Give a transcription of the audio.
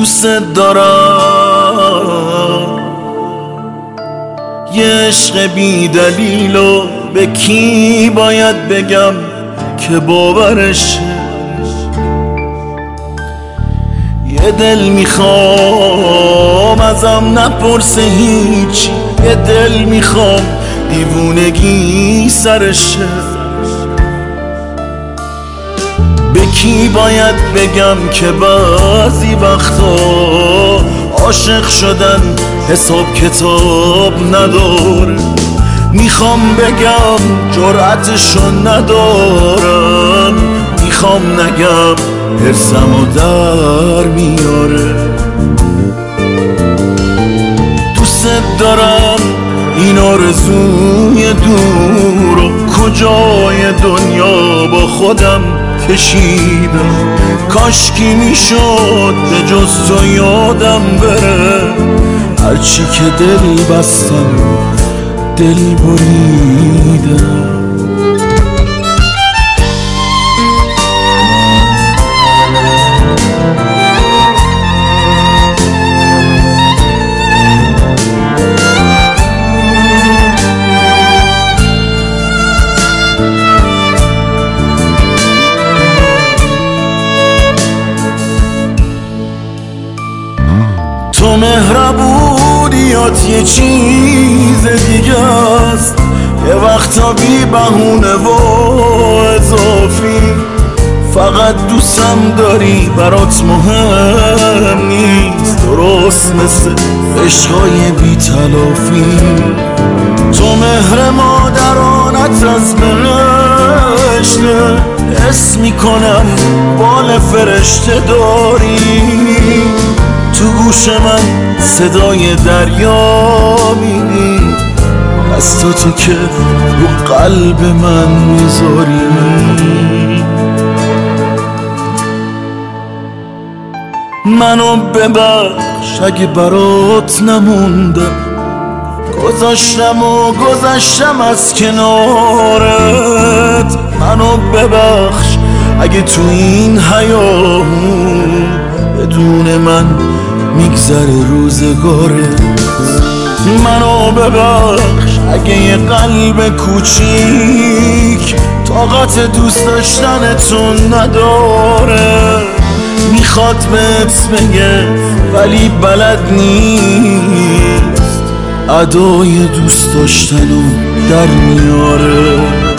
دوست دارم، یه عشق بی دلیلو به کی باید بگم که باورش؟ یه دل میخوام ازم نپرسه هیچ، یه دل میخوام دیوونگی سرشه. به کی باید بگم که بعضی وقتا عاشق شدن حساب کتاب نداره؟ میخوام بگم جرأتشو ندارم، میخوام نگم حرصمو در میاره. دوست دارم این آرزوی دورو کجای دنیا با خودم کشیدم. کاشکی میشد به جز تو یادم بره، هرچی که دل بستم دل بریدم. تو مهربونیات یه چیز دیگه است، یه وقتا بی بهونه و اضافی. فقط دوستم داری برات مهم نیست، درست مثل عشقای بی تلافی. تو مهر مادرانت از بهشته، حس میکنم بال فرشته داری. تو گوش من صدای دریا میدی، دستاتو که رو قلب من میذاری. منو ببخش اگه برات نموندم، گذشتم از کنارت. منو ببخش اگه تو این حیاهون بدون من میگذره روزگارت. منو ببخش اگه یه قلب کوچیک طاقت دوست داشتنتون نداره. میخواد بهت بگه ولی بلد نیست، ادای دوست داشتنو در میاره.